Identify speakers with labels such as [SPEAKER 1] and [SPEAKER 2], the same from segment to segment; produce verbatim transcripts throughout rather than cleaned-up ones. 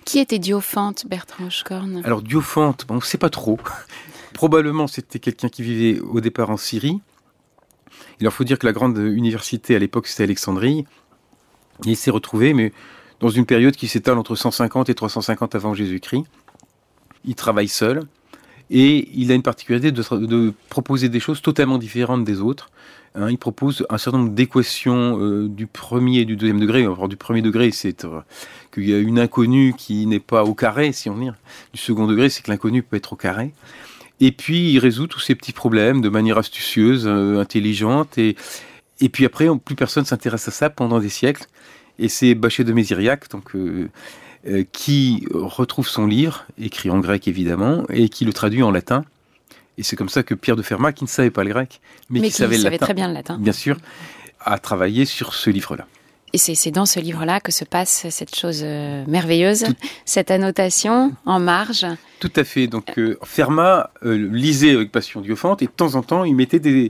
[SPEAKER 1] Qui était Diophante, Bertrand Hochkorn ?
[SPEAKER 2] Alors Diophante, bon, on ne sait pas trop. Probablement c'était quelqu'un qui vivait au départ en Syrie. Il faut dire que la grande université à l'époque c'était Alexandrie. Il s'est retrouvé, mais dans une période qui s'étale entre cent cinquante et trois cent cinquante avant Jésus-Christ. Il travaille seul et il a une particularité de, de proposer des choses totalement différentes des autres. Hein, il propose un certain nombre d'équations euh, du premier et du deuxième degré. Alors, du premier degré, c'est euh, qu'il y a une inconnue qui n'est pas au carré, si on dit. Du second degré, c'est que l'inconnu peut être au carré. Et puis, il résout tous ces petits problèmes de manière astucieuse, euh, intelligente. Et, et puis après, plus personne s'intéresse à ça pendant des siècles. Et c'est Bachet de Meziriac, donc, euh, euh, qui retrouve son livre, écrit en grec évidemment, et qui le traduit en latin. Et c'est comme ça que Pierre de Fermat, qui ne savait pas le grec, mais,
[SPEAKER 1] mais
[SPEAKER 2] qui, qui savait,
[SPEAKER 1] savait
[SPEAKER 2] le latin,
[SPEAKER 1] très bien le latin,
[SPEAKER 2] bien sûr, a travaillé sur ce livre-là.
[SPEAKER 1] Et c'est, c'est dans ce livre-là que se passe cette chose euh, merveilleuse, Tout... cette annotation en marge.
[SPEAKER 2] Tout à fait. Donc euh, Fermat euh, lisait avec passion Diophante et de temps en temps, il mettait des,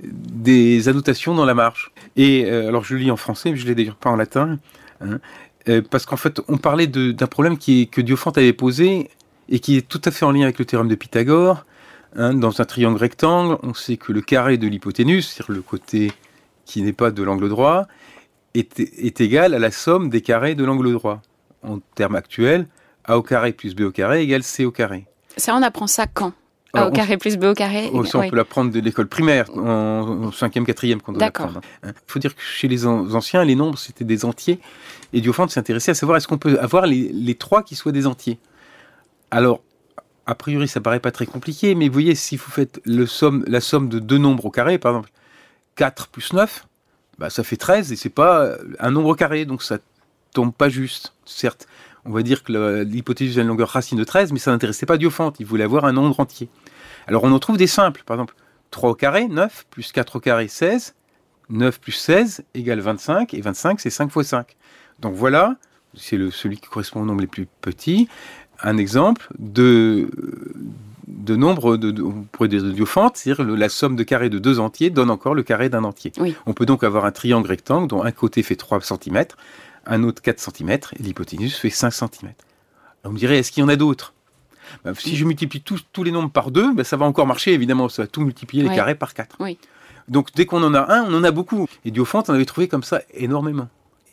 [SPEAKER 2] des annotations dans la marge. Et euh, alors je le lis en français, mais je ne l'ai d'ailleurs pas en latin, hein, euh, parce qu'en fait, on parlait de, d'un problème qui est, que Diophante avait posé et qui est tout à fait en lien avec le théorème de Pythagore. Hein, dans un triangle rectangle, on sait que le carré de l'hypoténuse, c'est-à-dire le côté qui n'est pas de l'angle droit, est, est égal à la somme des carrés de l'angle droit. En termes actuels, a au carré plus b au carré égale c au carré.
[SPEAKER 1] Ça, on apprend ça quand ? A Alors, au carré on, plus b au carré
[SPEAKER 2] oh, Ça, on oui. peut l'apprendre de l'école primaire, en, en cinquième, quatrième, qu'on doit
[SPEAKER 1] D'accord.
[SPEAKER 2] l'apprendre. Il faut dire que chez les anciens, les nombres, c'était des entiers. Et Diophante s'intéressait à savoir est-ce qu'on peut avoir les, les trois qui soient des entiers. Alors, a priori, ça paraît pas très compliqué, mais vous voyez, si vous faites le somme, la somme de deux nombres au carré, par exemple, quatre plus neuf, bah, ça fait treize, et c'est pas un nombre carré, donc ça tombe pas juste. Certes, on va dire que la, l'hypoténuse a une longueur racine de treize, mais ça n'intéressait pas Diophante, il voulait avoir un nombre entier. Alors on en trouve des simples, par exemple, trois au carré, neuf, plus quatre au carré, seize, neuf plus seize égale vingt-cinq, et vingt-cinq, c'est cinq fois cinq. Donc voilà, c'est le, celui qui correspond au nombre les plus petits, un exemple de, de nombre, de, de, on pourrait dire de Diophante, c'est-à-dire le, la somme de carrés de deux entiers donne encore le carré d'un entier.
[SPEAKER 1] Oui. On
[SPEAKER 2] peut donc avoir un triangle rectangle dont un côté fait trois centimètres, un autre quatre centimètres, et l'hypoténuse fait cinq centimètres. Alors on me dirait, est-ce qu'il y en a d'autres ? Ben, si je multiplie tous, tous les nombres par deux, ben, ça va encore marcher, évidemment, ça va tout multiplier les oui. carrés par quatre.
[SPEAKER 1] Oui.
[SPEAKER 2] Donc dès qu'on en a un, on en a beaucoup. Et Diophante en avait trouvé comme ça énormément.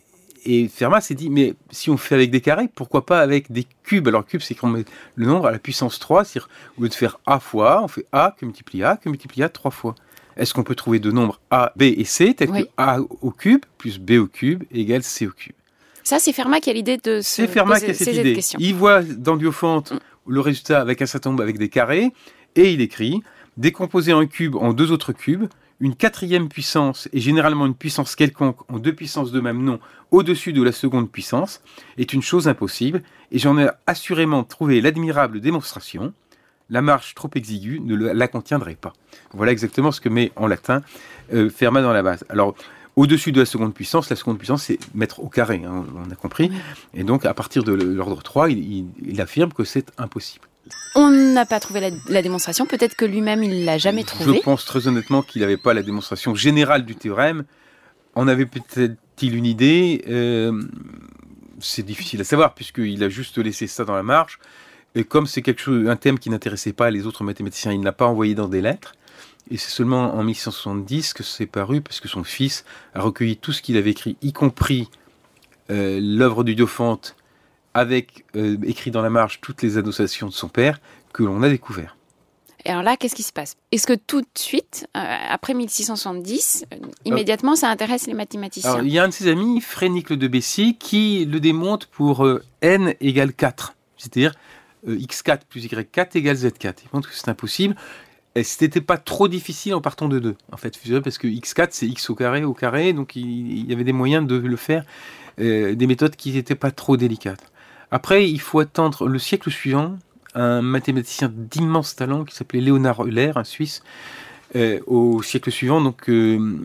[SPEAKER 2] Et Fermat s'est dit, mais si on fait avec des carrés, pourquoi pas avec des cubes ? Alors, cube, c'est qu'on met le nombre à la puissance trois, c'est-à-dire, au lieu de faire A fois A, on fait A que multiplie A que multiplie A trois fois. Est-ce qu'on peut trouver deux nombres A, B et C, tel oui. que A au cube plus B au cube égale C au cube ?
[SPEAKER 1] Ça, c'est Fermat qui a l'idée de se
[SPEAKER 2] C'est Fermat qui a cette idée. Il voit dans Diophante mm. le résultat avec un certain nombre avec des carrés, et il écrit, décomposer un cube en deux autres cubes, une quatrième puissance, et généralement une puissance quelconque en deux puissances de même nom, au-dessus de la seconde puissance, est une chose impossible, et j'en ai assurément trouvé l'admirable démonstration. La marche trop exiguë ne la contiendrait pas. Voilà exactement ce que met en latin euh, Fermat dans la base. Alors, au-dessus de la seconde puissance, la seconde puissance, c'est mettre au carré, hein, on a compris. Et donc, à partir de l'ordre trois, il, il, il affirme que c'est impossible.
[SPEAKER 1] On n'a pas trouvé la, la démonstration. Peut-être que lui-même, il ne l'a jamais trouvée.
[SPEAKER 2] Je pense très honnêtement qu'il n'avait pas la démonstration générale du théorème. En avait peut-être-il une idée. Euh, c'est difficile à savoir, puisqu'il a juste laissé ça dans la marge. Et comme c'est quelque chose, un thème qui n'intéressait pas les autres mathématiciens, il ne l'a pas envoyé dans des lettres. Et c'est seulement en mille six cent soixante-dix que c'est paru, parce que son fils a recueilli tout ce qu'il avait écrit, y compris euh, l'œuvre du Diophante, avec euh, écrit dans la marge toutes les annotations de son père, que l'on a découvert.
[SPEAKER 1] Et alors là, qu'est-ce qui se passe ? Est-ce que tout de suite, euh, après mille six cent soixante-dix, euh, immédiatement, ça intéresse les mathématiciens ?
[SPEAKER 2] Alors, il y a un de ses amis, Frénicle de Bessy, qui le démontre pour euh, n égale quatre. C'est-à-dire euh, x quatre plus y quatre égale z quatre. Il montre que c'est impossible. Et ce n'était pas trop difficile en partant de deux, en fait, parce que x quatre, c'est x au carré au carré, donc il, il y avait des moyens de le faire, euh, des méthodes qui n'étaient pas trop délicates. Après, il faut attendre le siècle suivant, un mathématicien d'immense talent qui s'appelait Léonard Euler, un Suisse, euh, au siècle suivant, donc euh,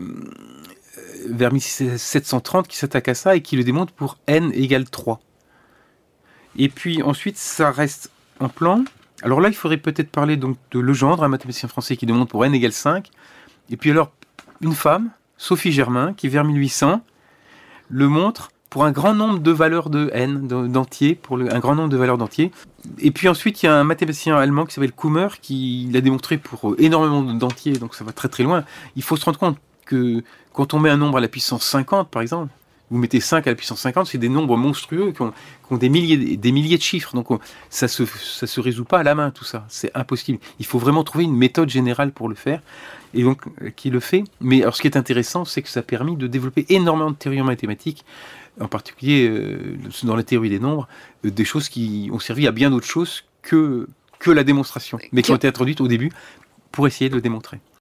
[SPEAKER 2] vers mille sept cent trente, qui s'attaque à ça et qui le démontre pour n égale trois. Et puis ensuite, ça reste en plan. Alors là, il faudrait peut-être parler donc de Legendre, un mathématicien français qui démontre pour n égale cinq. Et puis alors, une femme, Sophie Germain, qui vers mille huit cents le montre pour un grand nombre de valeurs de n, d'entiers, pour le, un grand nombre de valeurs d'entiers. Et puis ensuite, il y a un mathématicien allemand qui s'appelle Kummer, qui l'a démontré pour énormément d'entiers, donc ça va très très loin. Il faut se rendre compte que quand on met un nombre à la puissance cinquante, par exemple, vous mettez cinq à la puissance cinquante, c'est des nombres monstrueux qui ont, qui ont des, milliers, des milliers de chiffres. Donc on, ça se, ça se résout pas à la main, tout ça. C'est impossible. Il faut vraiment trouver une méthode générale pour le faire, et donc qui le fait. Mais alors, ce qui est intéressant, c'est que ça a permis de développer énormément de théories mathématiques, en particulier euh, dans la théorie des nombres, euh, des choses qui ont servi à bien d'autres choses que, que la démonstration, mais qui ont été introduites au début pour essayer de le démontrer.